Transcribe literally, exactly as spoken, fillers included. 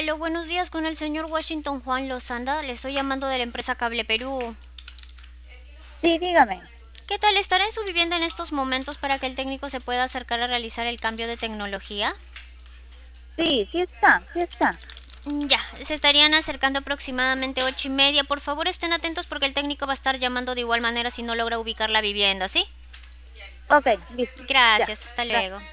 Aló, buenos días con el señor Washington Juan Lozanda. Le estoy llamando de la empresa Cable Perú. Sí, dígame. ¿Qué tal? ¿Estará en su vivienda en estos momentos para que el técnico se pueda acercar a realizar el cambio de tecnología? Sí, sí está, sí está. Mm, Ya, se estarían acercando aproximadamente ocho y media. Por favor, estén atentos porque el técnico va a estar llamando de igual manera si no logra ubicar la vivienda, ¿sí? Ok, listo. Ya, Gracias, hasta gracias. luego.